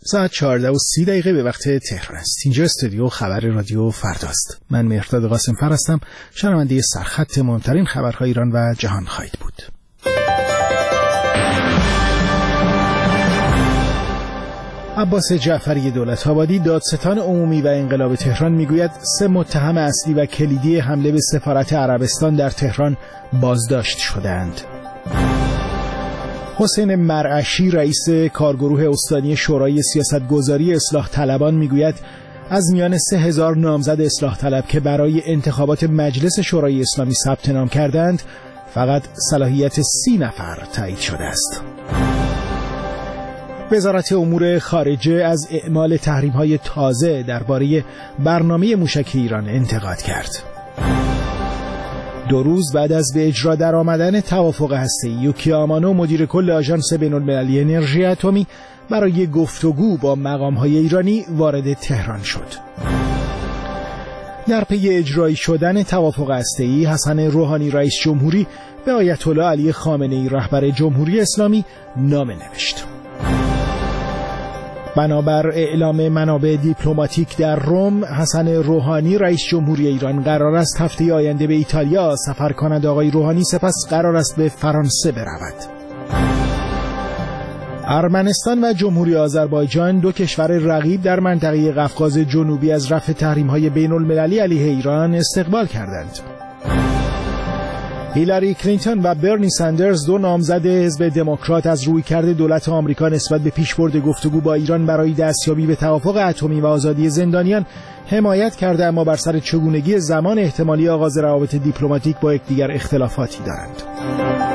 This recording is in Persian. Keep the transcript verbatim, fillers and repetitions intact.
ساعت چهارده و سی دقیقه به وقت تهران است. اینجا استودیو خبر رادیو فرداست. من مهرداد قاسم‌فر هستم. شنونده سرخط مهمترین خبرهای ایران و جهان خواهید بود. عباس جعفری دولت‌آبادی، دادستان عمومی و انقلاب تهران، میگوید سه متهم اصلی و کلیدی حمله به سفارت عربستان در تهران بازداشت شدند. حسین مرعشی، رئیس کارگروه استانی شورای سیاستگذاری اصلاح طلبان، میگوید از میان سه هزار نامزد اصلاح طلب که برای انتخابات مجلس شورای اسلامی ثبت نام کردند، فقط صلاحیت سی نفر تایید شده است. وزارت امور خارجه از اعمال تحریم‌های تازه درباره برنامه موشک ایران انتقاد کرد. دو روز بعد از به اجرا درآمدن توافق هسته‌ای، یوکیا آمانو، مدیر کل آژانس بین‌المللی انرژی اتمی، برای گفتگو با مقام‌های ایرانی وارد تهران شد. در پی اجرایی شدن توافق هسته‌ای، حسن روحانی رئیس جمهوری به آیت الله علی خامنه‌ای رهبر جمهوری اسلامی نامه نوشت. بنابر اعلام منابع دیپلماتیک در روم، حسن روحانی رئیس جمهوری ایران قرار است هفته آینده به ایتالیا سفر کند. آقای روحانی سپس قرار است به فرانسه برود. ارمنستان و جمهوری آذربایجان، دو کشور رقیب در منطقه قفقاز جنوبی، از رفع تحریم‌های بین‌المللی علیه ایران استقبال کردند. هیلاری کلینتون و برنی سندرز، دو نامزد حزب دموکرات، از رویکرد دولت آمریکا نسبت به پیشبرد گفتگو با ایران برای دستیابی به توافق اتمی و آزادی زندانیان حمایت کرده، اما بر سر چگونگی زمان احتمالی آغاز روابط دیپلماتیک با یکدیگر اختلافاتی دارند.